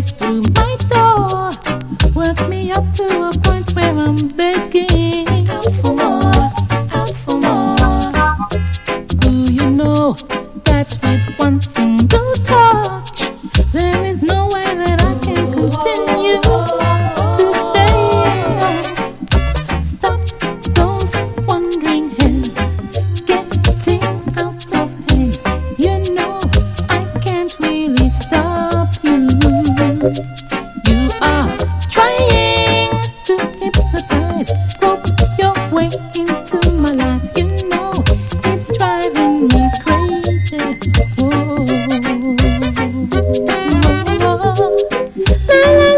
ways through my door. Work me up to a point where I'm begging out for more, out for more. Do you know that with one single touch, there is no way that I can continue to say stop those wandering hands getting out of hand. You know I can't really stop you. You are trying to hypnotize, rope your way into my life. You know it's driving me crazy. Whoa. La, la,